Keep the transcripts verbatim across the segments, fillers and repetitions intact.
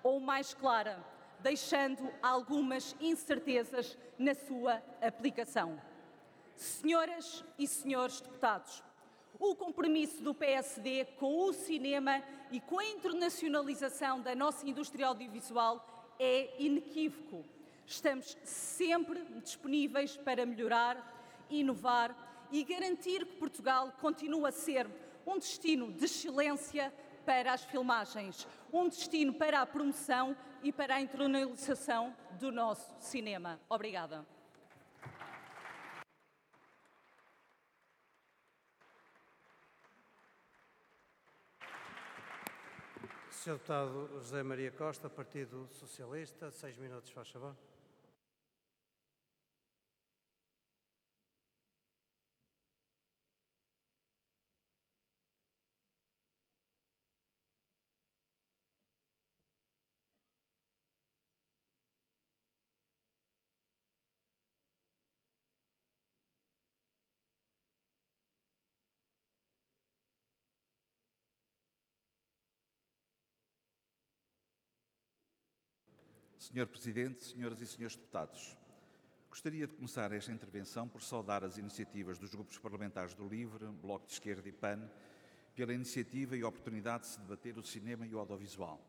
ou mais clara, deixando algumas incertezas na sua aplicação. Senhoras e senhores deputados, o compromisso do P S D com o cinema e com a internacionalização da nossa indústria audiovisual é inequívoco. Estamos sempre disponíveis para melhorar, inovar e garantir que Portugal continua a ser um destino de excelência para as filmagens, um destino para a promoção e para a internacionalização do nosso cinema. Obrigada. senhor Deputado José Maria Costa, Partido Socialista, seis minutos, faz favor. senhor Presidente, senhoras e senhores deputados, gostaria de começar esta intervenção por saudar as iniciativas dos grupos parlamentares do LIVRE, Bloco de Esquerda e P A N, pela iniciativa e oportunidade de se debater o cinema e o audiovisual.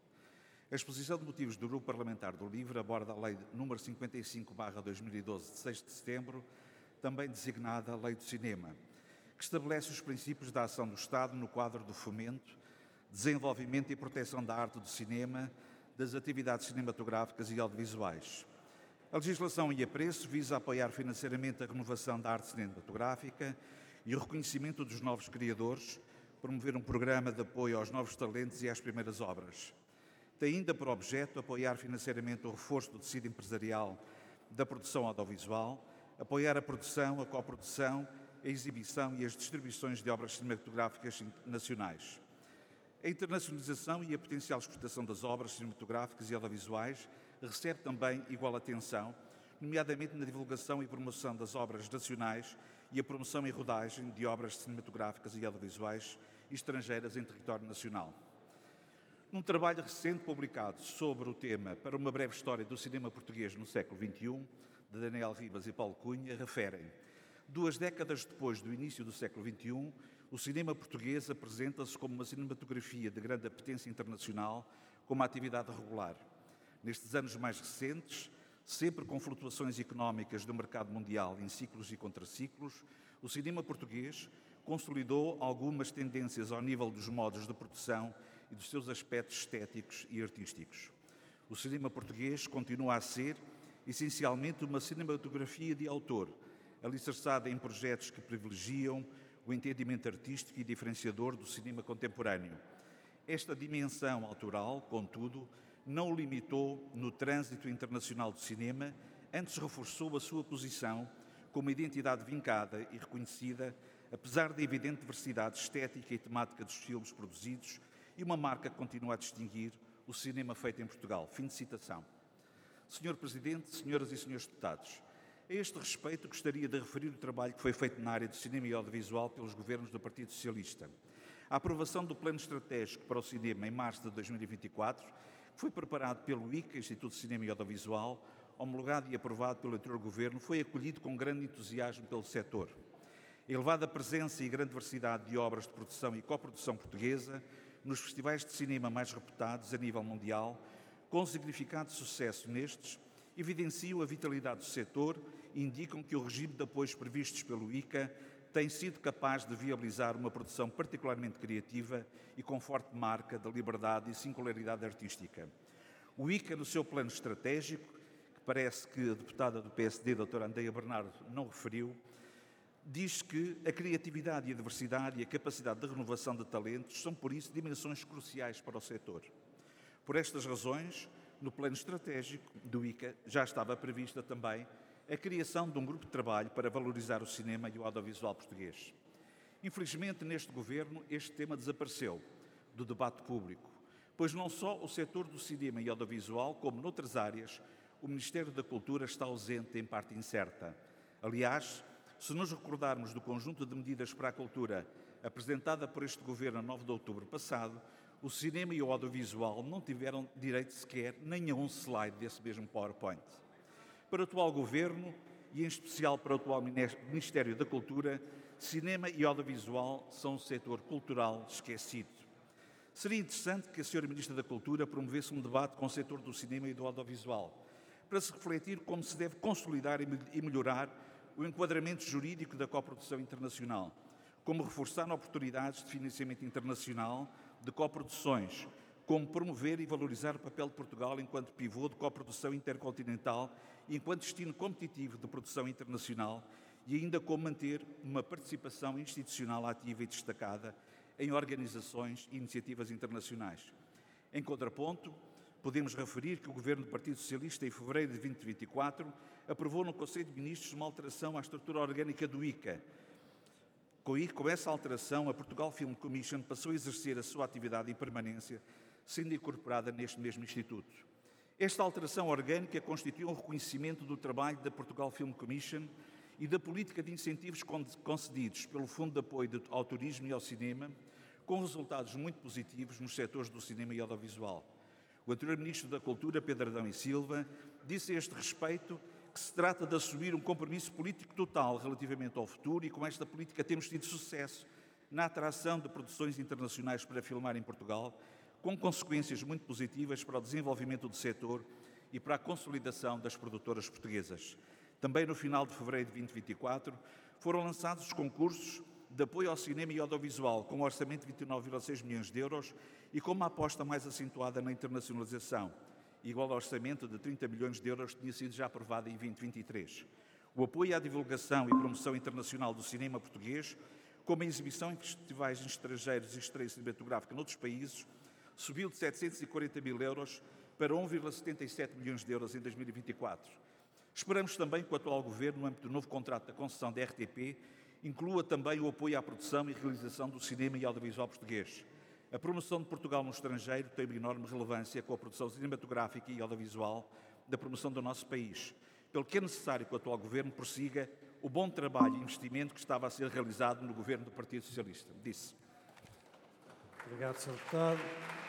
A exposição de motivos do grupo parlamentar do LIVRE aborda a Lei número cinquenta e cinco barra dois mil e doze, de seis de setembro, também designada Lei do Cinema, que estabelece os princípios da ação do Estado no quadro do fomento, desenvolvimento e proteção da arte do cinema, das atividades cinematográficas e audiovisuais. A legislação em apreço visa apoiar financeiramente a renovação da arte cinematográfica e o reconhecimento dos novos criadores, promover um programa de apoio aos novos talentos e às primeiras obras. Tem ainda por objeto apoiar financeiramente o reforço do tecido empresarial da produção audiovisual, apoiar a produção, a coprodução, a exibição e as distribuições de obras cinematográficas nacionais. A internacionalização e a potencial exportação das obras cinematográficas e audiovisuais recebe também igual atenção, nomeadamente na divulgação e promoção das obras nacionais e a promoção e rodagem de obras cinematográficas e audiovisuais estrangeiras em território nacional. Num trabalho recente publicado sobre o tema Para uma breve história do cinema português no século vinte e um, de Daniel Ribas e Paulo Cunha, referem: duas décadas depois do início do século vinte e um, o cinema português apresenta-se como uma cinematografia de grande apetência internacional, com uma atividade regular. Nestes anos mais recentes, sempre com flutuações económicas do mercado mundial em ciclos e contraciclos, o cinema português consolidou algumas tendências ao nível dos modos de produção e dos seus aspectos estéticos e artísticos. O cinema português continua a ser, essencialmente, uma cinematografia de autor, alicerçada em projetos que privilegiam o entendimento artístico e diferenciador do cinema contemporâneo. Esta dimensão autoral, contudo, não o limitou no trânsito internacional do cinema, antes reforçou a sua posição como identidade vincada e reconhecida, apesar da evidente diversidade estética e temática dos filmes produzidos e uma marca que continua a distinguir o cinema feito em Portugal. Fim de citação. senhor Presidente, senhoras e senhores deputados, a este respeito, gostaria de referir o trabalho que foi feito na área do cinema e audiovisual pelos governos do Partido Socialista. A aprovação do Plano Estratégico para o Cinema em março de dois mil e vinte e quatro, que foi preparado pelo I C A, Instituto de Cinema e Audiovisual, homologado e aprovado pelo anterior Governo, foi acolhido com grande entusiasmo pelo setor. A elevada presença e grande diversidade de obras de produção e coprodução portuguesa nos festivais de cinema mais reputados a nível mundial, com significado de sucesso nestes, evidenciam a vitalidade do setor e indicam que o regime de apoios previstos pelo I C A tem sido capaz de viabilizar uma produção particularmente criativa e com forte marca de liberdade e singularidade artística. O I C A, no seu plano estratégico, que parece que a deputada do P S D, doutora Andreia Bernardo, não referiu, diz que a criatividade e a diversidade e a capacidade de renovação de talentos são, por isso, dimensões cruciais para o setor. Por estas razões, no plano estratégico do I C A já estava prevista também a criação de um grupo de trabalho para valorizar o cinema e o audiovisual português. Infelizmente, neste governo, este tema desapareceu do debate público, pois não só o setor do cinema e audiovisual, como noutras áreas, o Ministério da Cultura está ausente em parte incerta. Aliás, se nos recordarmos do conjunto de medidas para a cultura apresentada por este governo a nove de outubro passado, o cinema e o audiovisual não tiveram direito sequer nem a um slide desse mesmo PowerPoint. Para o atual Governo, e em especial para o atual Ministério da Cultura, cinema e audiovisual são um setor cultural esquecido. Seria interessante que a senhora Ministra da Cultura promovesse um debate com o setor do cinema e do audiovisual, para se refletir como se deve consolidar e melhorar o enquadramento jurídico da coprodução internacional, como reforçar oportunidades de financiamento internacional de coproduções, como promover e valorizar o papel de Portugal enquanto pivô de coprodução intercontinental e enquanto destino competitivo de produção internacional, e ainda como manter uma participação institucional ativa e destacada em organizações e iniciativas internacionais. Em contraponto, podemos referir que o Governo do Partido Socialista, em fevereiro de dois mil e vinte e quatro, aprovou no Conselho de Ministros uma alteração à estrutura orgânica do I C A. Com essa alteração, a Portugal Film Commission passou a exercer a sua atividade em permanência, sendo incorporada neste mesmo Instituto. Esta alteração orgânica constitui um reconhecimento do trabalho da Portugal Film Commission e da política de incentivos concedidos pelo Fundo de Apoio ao Turismo e ao Cinema, com resultados muito positivos nos setores do cinema e audiovisual. O anterior Ministro da Cultura, Pedro Adão e Silva, disse a este respeito que se trata de assumir um compromisso político total relativamente ao futuro, e com esta política temos tido sucesso na atração de produções internacionais para filmar em Portugal, com consequências muito positivas para o desenvolvimento do setor e para a consolidação das produtoras portuguesas. Também no final de fevereiro de dois mil e vinte e quatro foram lançados os concursos de apoio ao cinema e audiovisual, com um orçamento de vinte e nove vírgula seis milhões de euros e com uma aposta mais acentuada na internacionalização. Igual orçamento de trinta milhões de euros tinha sido já aprovado em dois mil e vinte e três. O apoio à divulgação e promoção internacional do cinema português, como a exibição em festivais estrangeiros e estreia cinematográfica noutros países, subiu de setecentos e quarenta mil euros para um vírgula setenta e sete milhões de euros em dois mil e vinte e quatro. Esperamos também que o atual Governo, no âmbito do novo contrato da concessão da R T P, inclua também o apoio à produção e realização do cinema e audiovisual português. A promoção de Portugal no estrangeiro tem uma enorme relevância com a produção cinematográfica e audiovisual da promoção do nosso país, pelo que é necessário que o atual Governo prossiga o bom trabalho e investimento que estava a ser realizado no Governo do Partido Socialista. Disse. Obrigado, senhor Deputado.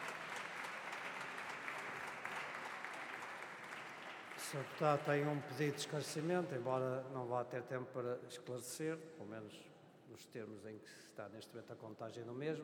O senhor Deputado tem um pedido de esclarecimento, embora não vá ter tempo para esclarecer, pelo menos nos termos em que está neste momento a contagem do mesmo.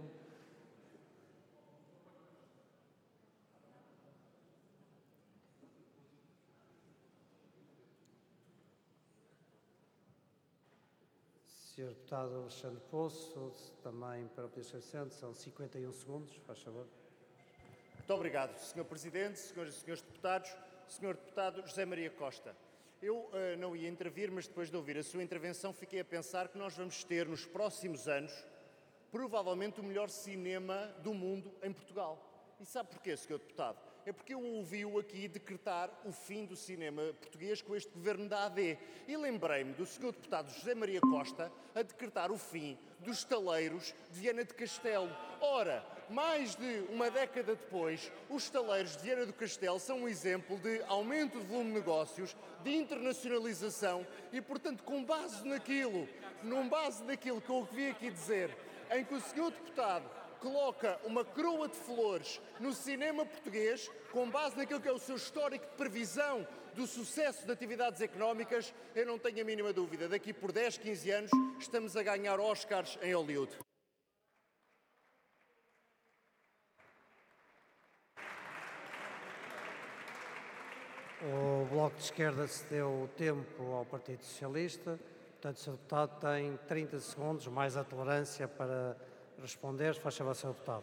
senhor Deputado Alexandre Poço, também para o pedido de esclarecimento, são cinquenta e um segundos, faz favor. Muito obrigado, senhor Presidente, senhoras e senhores deputados. senhor Deputado José Maria Costa, eu uh, não ia intervir, mas depois de ouvir a sua intervenção fiquei a pensar que nós vamos ter nos próximos anos provavelmente o melhor cinema do mundo em Portugal. E sabe porquê, senhor Deputado? É porque eu ouvi-o aqui decretar o fim do cinema português com este governo da A D. E lembrei-me do senhor Deputado José Maria Costa a decretar o fim dos estaleiros de Viana do Castelo. Ora, mais de uma década depois, os estaleiros de Viana do Castelo são um exemplo de aumento de volume de negócios, de internacionalização e, portanto, com base naquilo, com base naquilo que eu ouvi aqui dizer, em que o senhor Deputado coloca uma coroa de flores no cinema português, com base naquilo que é o seu histórico de previsão do sucesso de atividades económicas, eu não tenho a mínima dúvida, daqui por dez, quinze anos estamos a ganhar Oscars em Hollywood. O Bloco de Esquerda cedeu o tempo ao Partido Socialista, portanto, o senhor Deputado tem trinta segundos, mais a tolerância para responder. Faz favor, senhor Deputado.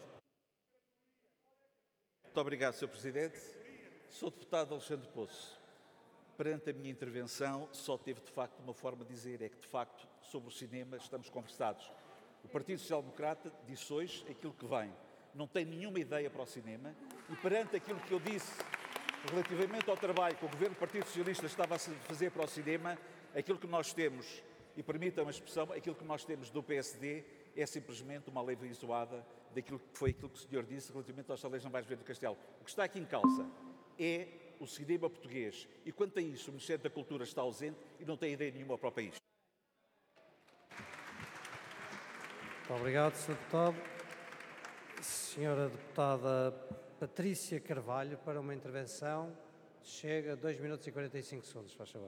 Muito obrigado, senhor Presidente. senhor Deputado Alexandre Poço, perante a minha intervenção, só teve de facto uma forma de dizer, é que de facto sobre o cinema estamos conversados. O Partido Social Democrata disse hoje aquilo que vem. Não tem nenhuma ideia para o cinema e perante aquilo que eu disse relativamente ao trabalho que o Governo do Partido Socialista estava a fazer para o cinema, aquilo que nós temos, e permitam a expressão, aquilo que nós temos do P S D é simplesmente uma lei veizoada daquilo que foi aquilo que o senhor disse relativamente aos estaleiros navais de Viana do Castelo. O que está aqui em causa é o cinema português. E quanto a isso, o Ministério da Cultura está ausente e não tem ideia nenhuma para o país. Muito obrigado, senhor Deputado. Senhora Deputada Patrícia Carvalho, para uma intervenção, chega a dois minutos e quarenta e cinco segundos, faz favor.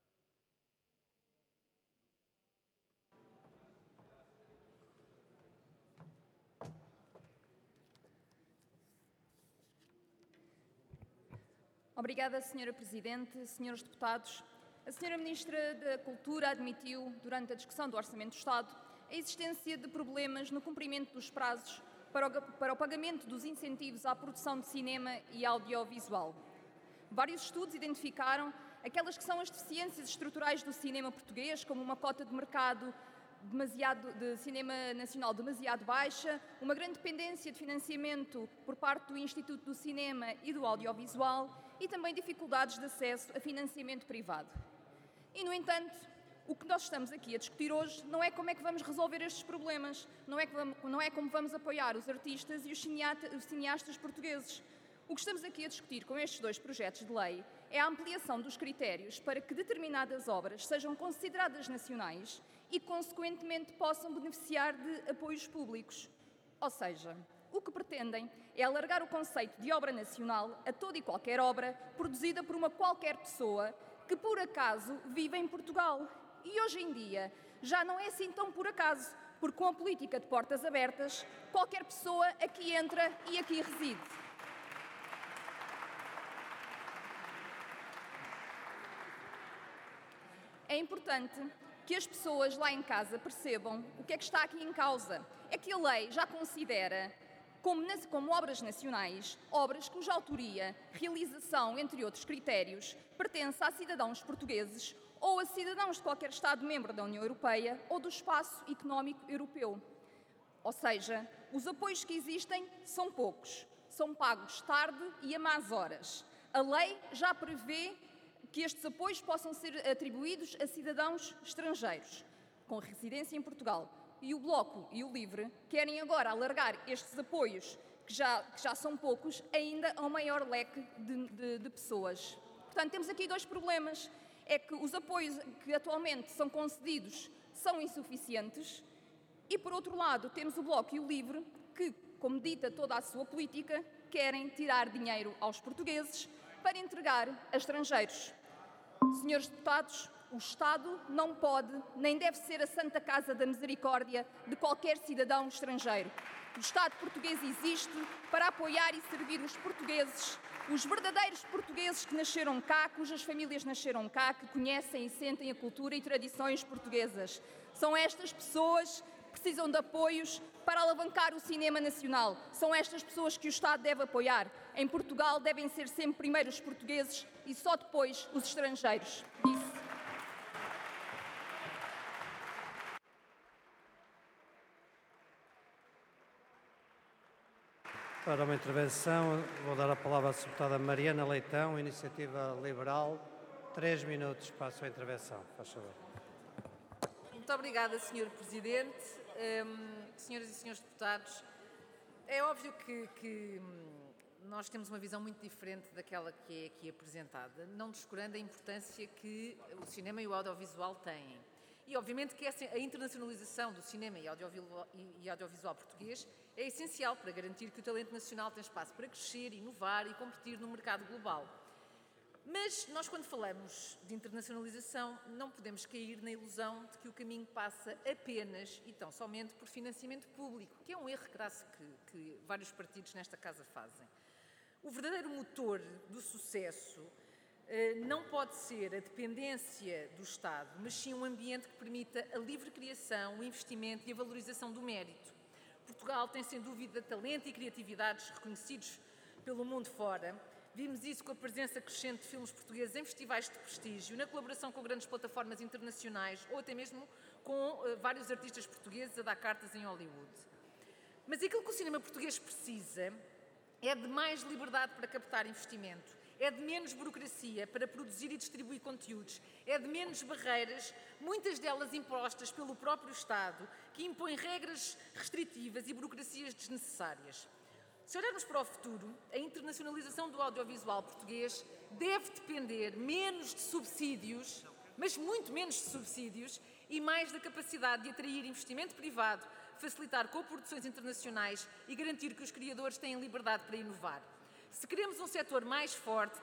Obrigada, senhora Presidente, senhores deputados. A senhora Ministra da Cultura admitiu, durante a discussão do Orçamento do Estado, a existência de problemas no cumprimento dos prazos para o, para o pagamento dos incentivos à produção de cinema e audiovisual. Vários estudos identificaram aquelas que são as deficiências estruturais do cinema português, como uma cota de mercado demasiado, de cinema nacional demasiado baixa, uma grande dependência de financiamento por parte do Instituto do Cinema e do Audiovisual e também dificuldades de acesso a financiamento privado. E, no entanto, o que nós estamos aqui a discutir hoje não é como é que vamos resolver estes problemas, não é, que vamos, não é como vamos apoiar os artistas e os, cineata, os cineastas portugueses. O que estamos aqui a discutir com estes dois projetos de lei é a ampliação dos critérios para que determinadas obras sejam consideradas nacionais e, consequentemente, possam beneficiar de apoios públicos. Ou seja, o que pretendem é alargar o conceito de obra nacional a toda e qualquer obra produzida por uma qualquer pessoa que, por acaso, vive em Portugal. E hoje em dia já não é assim tão por acaso, porque com a política de portas abertas, qualquer pessoa aqui entra e aqui reside. É importante que as pessoas lá em casa percebam o que é que está aqui em causa. É que a lei já considera como, como obras nacionais, obras cuja autoria, realização, entre outros critérios, pertence a cidadãos portugueses ou a cidadãos de qualquer Estado-membro da União Europeia ou do Espaço Económico Europeu. Ou seja, os apoios que existem são poucos, são pagos tarde e a más horas. A lei já prevê que estes apoios possam ser atribuídos a cidadãos estrangeiros, com residência em Portugal. E o Bloco e o LIVRE querem agora alargar estes apoios, que já, que já são poucos, ainda a um maior leque de, de, de pessoas. Portanto, temos aqui dois problemas. É que os apoios que atualmente são concedidos são insuficientes e, por outro lado, temos o Bloco e o LIVRE que, como dita toda a sua política, querem tirar dinheiro aos portugueses para entregar a estrangeiros. Senhores deputados, o Estado não pode nem deve ser a Santa Casa da Misericórdia de qualquer cidadão estrangeiro. O Estado português existe para apoiar e servir os portugueses, os verdadeiros portugueses que nasceram cá, cujas famílias nasceram cá, que conhecem e sentem a cultura e tradições portuguesas. São estas pessoas que precisam de apoios para alavancar o cinema nacional. São estas pessoas que o Estado deve apoiar. Em Portugal devem ser sempre primeiro os portugueses e só depois os estrangeiros. Disse. Para uma intervenção, vou dar a palavra à deputada Mariana Leitão, Iniciativa Liberal. Três minutos para a sua intervenção, faz favor. Muito obrigada, senhor Presidente. Um, senhoras e senhores deputados, é óbvio que, que nós temos uma visão muito diferente daquela que é aqui apresentada, não descurando a importância que o cinema e o audiovisual têm. E, obviamente, que essa, a internacionalização do cinema e audiovisual, e audiovisual português é essencial para garantir que o talento nacional tem espaço para crescer, inovar e competir no mercado global. Mas nós, quando falamos de internacionalização, não podemos cair na ilusão de que o caminho passa apenas e tão somente por financiamento público, que é um erro crasso que, que vários partidos nesta casa fazem. O verdadeiro motor do sucesso não pode ser a dependência do Estado, mas sim um ambiente que permita a livre criação, o investimento e a valorização do mérito. Portugal tem, sem dúvida, talento e criatividades reconhecidos pelo mundo fora. Vimos isso com a presença crescente de filmes portugueses em festivais de prestígio, na colaboração com grandes plataformas internacionais ou até mesmo com uh, vários artistas portugueses a dar cartas em Hollywood. Mas aquilo que o cinema português precisa é de mais liberdade para captar investimento, é de menos burocracia para produzir e distribuir conteúdos, é de menos barreiras, muitas delas impostas pelo próprio Estado, que impõem regras restritivas e burocracias desnecessárias. Se olharmos para o futuro, a internacionalização do audiovisual português deve depender menos de subsídios, mas muito menos de subsídios, e mais da capacidade de atrair investimento privado facilitar coproduções internacionais e garantir que os criadores têm liberdade para inovar. Se queremos um setor mais forte,